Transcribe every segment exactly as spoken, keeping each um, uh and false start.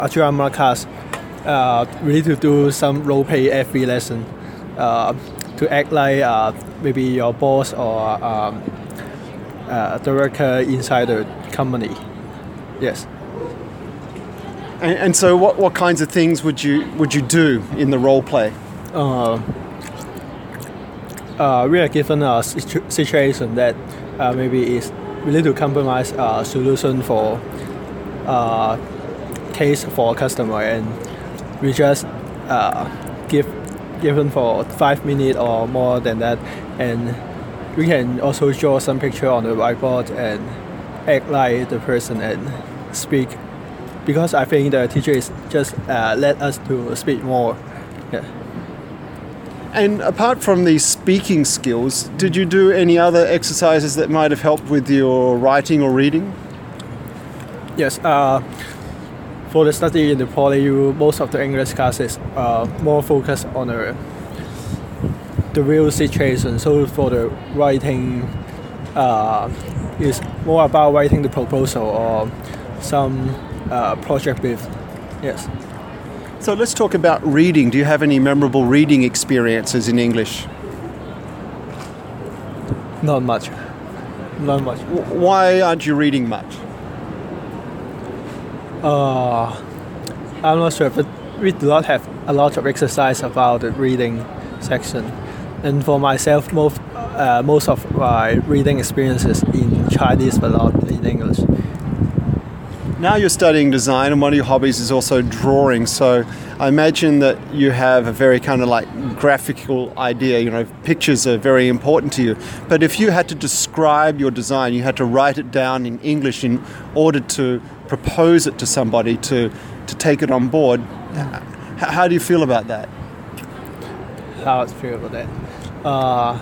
a drama class, uh, we need to do some role play every lesson, uh, to act like uh, maybe your boss or um, uh, director inside the company. Yes. And, and so, what, what kinds of things would you would you do in the role play? Uh, uh, we are given a situ- situation that uh, maybe is we need to compromise a solution for uh, case for a customer, and we just uh, give given for five minutes or more than that, and we can also draw some picture on the whiteboard and act like the person and speak, because I think the teacher is just uh, let us to speak more. Yeah. And apart from these speaking skills, did you do any other exercises that might have helped with your writing or reading? Yes. Uh, for the study in the poly, you, most of the English classes are more focused on the, the real situation. So for the writing, uh, is more about writing the proposal or some uh, project with. Yes. So let's talk about reading. Do you have any memorable reading experiences in English? Not much. Not much. Why aren't you reading much? Uh, I'm not sure, but we do not have a lot of exercise about the reading section. And for myself, most, uh, most of my reading experiences in Chinese, but not in English. Now you're studying design, and one of your hobbies is also drawing. So I imagine that you have a very kind of like graphical idea. You know, pictures are very important to you. But if you had to describe your design, you had to write it down in English in order to propose it to somebody to, to take it on board. H- how do you feel about that? How I feel about that? Uh,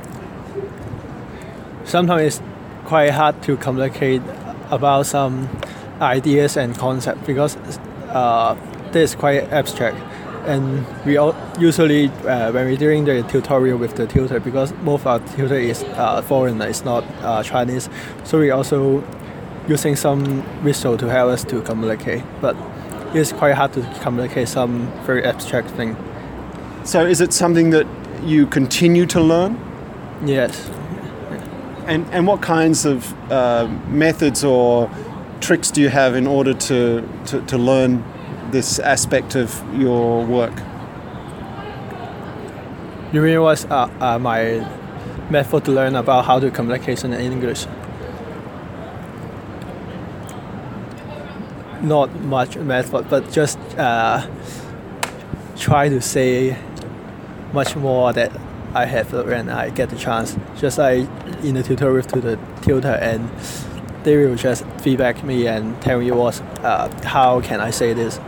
sometimes it's quite hard to communicate about some ideas and concepts, because uh, this is quite abstract, and we all usually uh, when we're doing the tutorial with the tutor, because most of our tutor is uh, foreigner, it's not uh, Chinese, so we also using some visual to help us to communicate, but it's quite hard to communicate some very abstract thing. So is it something that you continue to learn? Yes. And and what kinds of uh, methods or tricks do you have in order to, to, to learn this aspect of your work? You mean what's uh, uh, my method to learn about how to communication in English? Not much method, but just uh, try to say much more that I have when I get the chance. Just like in the tutorial to the tutor, and they will just feedback me and tell me what, uh, how can I say this.